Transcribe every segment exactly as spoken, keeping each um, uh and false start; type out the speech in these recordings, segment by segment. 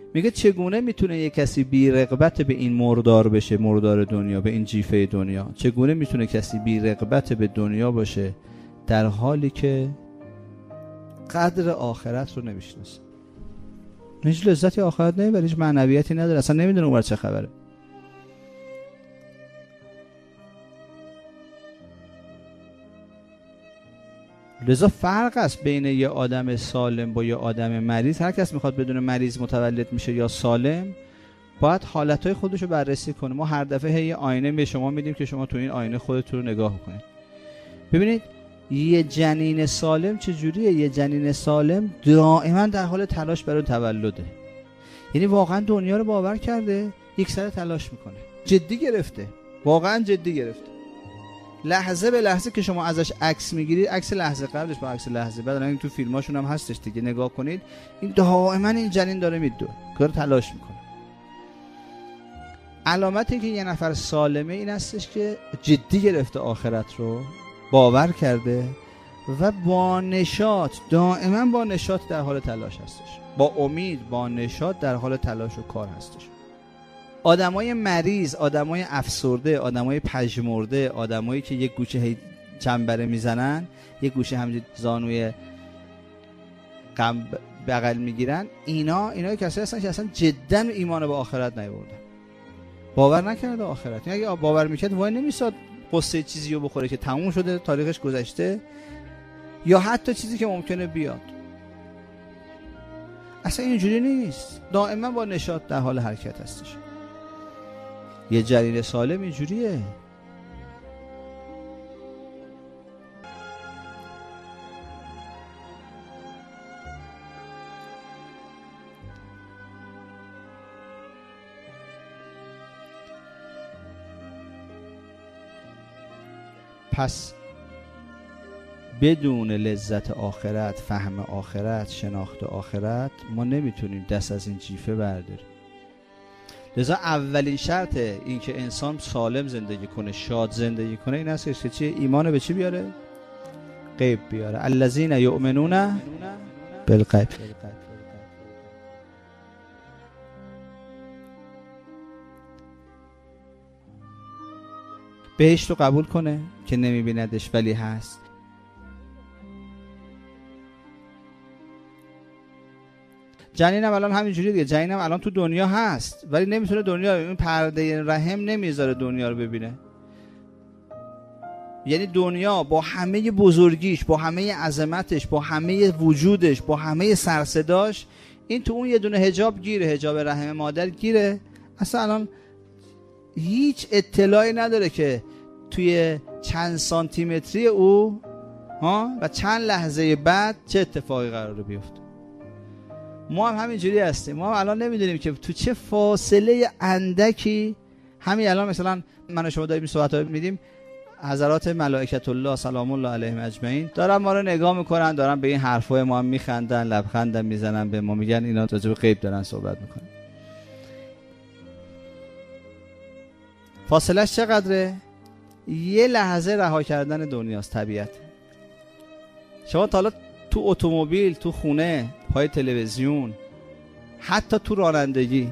میگه چگونه میتونه یک کسی بی رغبت به این مردار بشه، مردار دنیا، به این جیفه دنیا؟ چگونه میتونه کسی بی رغبت به دنیا باشه در حالی که قدر آخرت رو نمیشناسه؟ هیچ لذتی آخرت نمیبره، هیچ معنویتی نداره، اصلا نمیدونه اون چه خبره. لذا فرق است بین یه آدم سالم با یه آدم مریض. هر کس میخواد بدون مریض متولد میشه یا سالم، باید حالتهای خودشو بررسی کنه. ما هر دفعه یه آینه به شما میدیم که شما تو این آینه خودتون رو نگاه کنید. ببینید یه جنین سالم چجوریه؟ یه جنین سالم دائما در حال تلاش برای تولده. یعنی واقعا دنیا رو باور کرده، یک سر تلاش میکنه، جدی گرفته، واقعا جدی گرفته. لحظه به لحظه که شما ازش عکس میگیرید، عکس لحظه قبلش با عکس لحظه بعد، این تو فیلماشون هم هستش دیگه، نگاه کنید، این دائما این جنین داره میدوه، کار تلاش میکنه. علامتی که یه نفر سالمه این هستش که جدی گرفته آخرت رو، باور کرده و با نشاط، دائما با نشاط در حال تلاش هستش، با امید، با نشاط در حال تلاش و کار هستش. آدمای مریض، آدمای افسرده، آدمای پژمرده، آدمایی که یک گوشه هی چنبره میزنن، یک گوشه همینجوری زانوی غم بغل میگیرن، اینا اینا کسایی هستن که اصلا جدا ایمان به آخرت نیاوردن، باور نکرده آخرت. یعنی اگه باور میکرد وای نمیساد قصه چیزی رو بخوره که تموم شده، تاریخش گذشته، یا حتی چیزی که ممکنه بیاد. اصلا اینجوری نیست، دائما با نشاط در حال حرکت هستش. یه جنین سالم اینجوریه. پس بدون لذت آخرت، فهم آخرت، شناخت آخرت، ما نمیتونیم دست از این جیفه برداریم. لذا اولین شرط این که انسان سالم زندگی کنه، شاد زندگی کنه، این است که چیه؟ ایمان به چی بیاره؟ غیب بیاره. الذین یؤمنون بالغیب. بهشت رو قبول کنه که نمیبیندش ولی هست. جنینم الان همینجوری دیگه، جنینم الان تو دنیا هست ولی نمیتونه دنیا رو، این پرده رحم نمیذاره دنیا رو ببینه. یعنی دنیا با همه بزرگیش، با همه عظمتش، با همه وجودش، با همه سرصداش، این تو اون یه دونه حجاب گیره، حجاب رحم مادر گیره. اصلا الان هیچ اطلاعی نداره که توی چند سانتی متری او ها و چند لحظه بعد چه اتفاقی قراره بیفته. ما هم همینجوری هستیم. ما هم الان نمیدونیم که تو چه فاصله اندکی، همین الان مثلا من و شما داریم صحبت ها میدیم، حضرات ملائکت الله سلام الله علیهم اجمعین دارن ما رو نگاه میکنن، دارن به این حرفای ما هم میخندن، لبخندم میزنن، به ما میگن اینا راجع به غیب دارن صحبت میکنن. فاصلهش چقدره؟ یه لحظه رها کردن دنیاست، طبیعت. شما تا حالا تو اتومبیل، تو خونه، پای تلویزیون، حتی تو رانندگی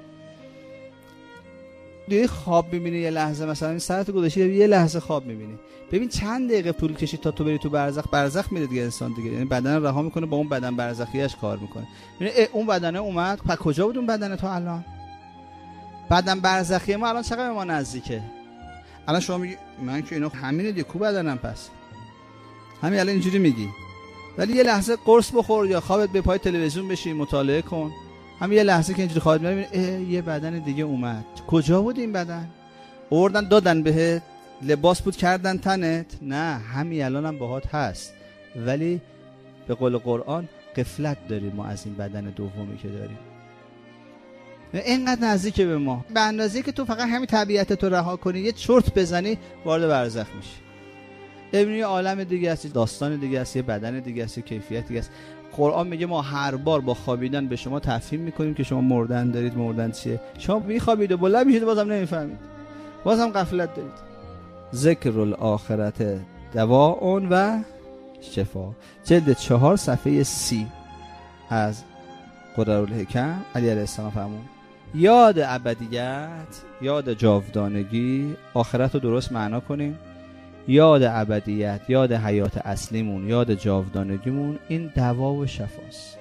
دیگه خواب میبینی یه لحظه، مثلا این ساعت گذشته یه لحظه خواب میبینی، ببین چند دقیقه طول کشید تا تو بری تو برزخ. برزخ میره دیگه انسان دیگه، یعنی بدن رها میکنه، با اون بدن برزخیش کار میکنه. ببین اون بدنه اومد، پس کجا بود اون بدنه تو الان؟ بدن برزخی ما الان چقدر ما نزدیکه. الان شما میگی من که اینو همینه دیگه، کو بدنم پس همین الان اینجوری میگی، ولی یه لحظه قرص بخور یا خوابت به پای تلویزیون بشین مطالعه کن، همین یه لحظه که اینجوری خوابت میبینی یه بدن دیگه اومد. کجا بود این بدن؟ آوردن دادن بهت، لباس بود کردن تنت؟ نه، همین الان هم باهات هست، ولی به قول قرآن غفلت داریم ما از این بدن دومی که داریم. اینقدر نزدیکه به ما، به اندازه‌ای که تو فقط همین طبیعت تو رها کنی، یه چرت بزنی، وارد برزخ میشی. ببینی عالم دیگه هستی، داستان دیگه هستی، بدن دیگه هستی، کیفیت دیگه هست. قرآن میگه ما هر بار با خوابیدن به شما تفهیم میکنیم که شما مردن دارید. مردن چیه؟ شما میخوابید و بلند میشید بازم نمیفهمید، بازم غفلت دارید. ذکر الاخرت دواء و شفا، جلد چهار صفحه سی از قررالحکم علی علیه السلام فرمود یاد ابدیت، یاد جاودانگی، آخرت رو درست معنا کنیم. یاد ابدیت، یاد حیات اصلیمون، یاد جاودانگیمون، این دوا و شفاست.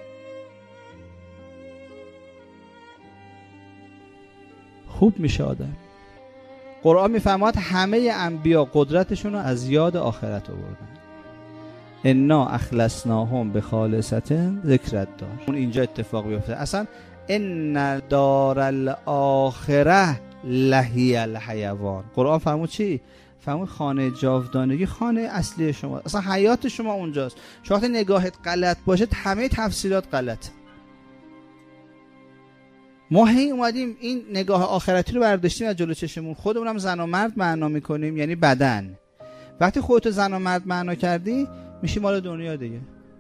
خوب میشه آدم. قرآن میفرماد همه انبیا قدرتشون رو از یاد آخرت آوردن. انا اخلصناهم بخالصة ذکر الدار. اون اینجا اتفاق بیفته. اصلا ان دار الاخره لهی الحیوان. قرآن فرمود چی؟ فرمود خانه جاودانگی خانه اصلی شما، اصلا حیات شما اونجاست. شما وقتی نگاهت غلط باشه همه تفسیرات غلطه. ما هی اومدیم این نگاه آخرتی رو برداشتیم از جلو چشمون، خودمونم زن و مرد معنا میکنیم، یعنی بدن. وقتی خودتو زن و مرد معنا کردی میشی مال دنیا دیگه.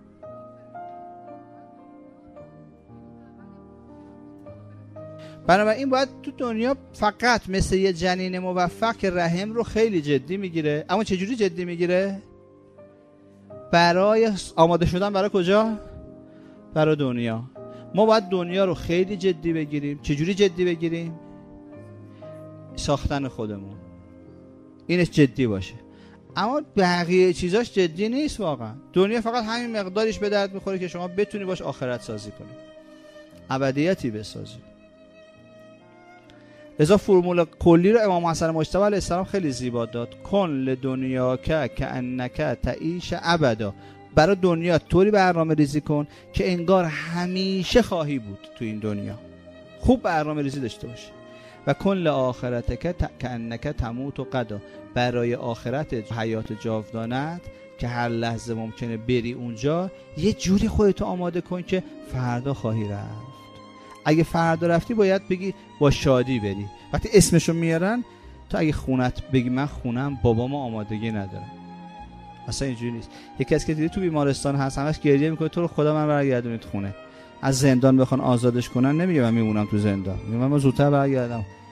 بنابراین باید تو دنیا فقط مثل یه جنین موفق که رحم رو خیلی جدی میگیره. اما چجوری جدی میگیره؟ برای آماده شدن برای کجا؟ برای دنیا. ما باید دنیا رو خیلی جدی بگیریم. چجوری جدی بگیریم؟ ساختن خودمون اینش جدی باشه. اما بقیه چیزاش جدی نیست واقعا. دنیا فقط همین مقدارش به درد میخوره که شما بتونی باش آخرت سازی کنی، ابدیتی بسازی. لذا فرمول کلی رو امام حسن مجتبی علیه السلام خیلی زیبا داد. کن لدنیا که کأنک تعیش ابدا. برای دنیا طوری برنامه ریزی کن که انگار همیشه خواهی بود تو این دنیا. خوب برنامه ریزی داشته باشه. و کن لآخرتک کأنک تموت غدا. برای آخرت حیات جاودانت که هر لحظه ممکنه بری اونجا، یه جوری خودتو آماده کن که فردا خواهی رفت. اگه فردا رفتی باید بگی با شادی بری. وقتی اسمشو میارن تو اگه خونت بگی من خونم بابامو آمادگی ندارم، اصلا اینجوری نیست. یکی از که دیدی تو بیمارستان هست همش گریه میکنه تو رو خدا من برگردونید خونه. از زندان بخوان آزادش کنن نمیگه من میمونم تو زندان، میگه من زودتر برگردم